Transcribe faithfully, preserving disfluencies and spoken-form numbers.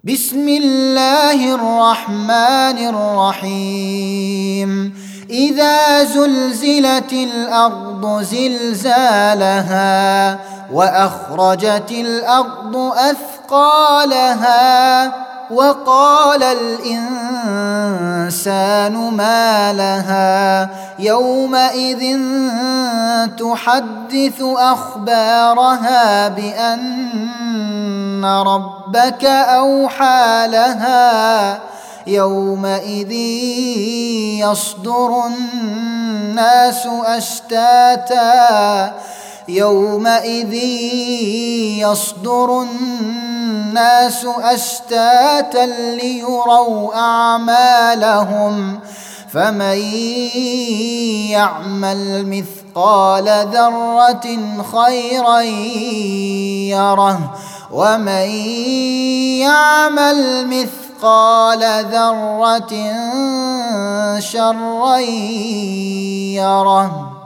بسم الله الرحمن الرحيم إذا زلزلت الأرض زلزالها وأخرجت الأرض أثقالها وقال الإنسان ما لها يومئذ تحدث أخبارها بأن ربك أوحى لها يومئذ يصدر الناس أشتاتا يومئذ يصدر الناس أشتاتا ليروا أعمالهم فمن يعمل مثقال ذرة خيرا يره ومن يعمل مثقال ذرة شرا يره.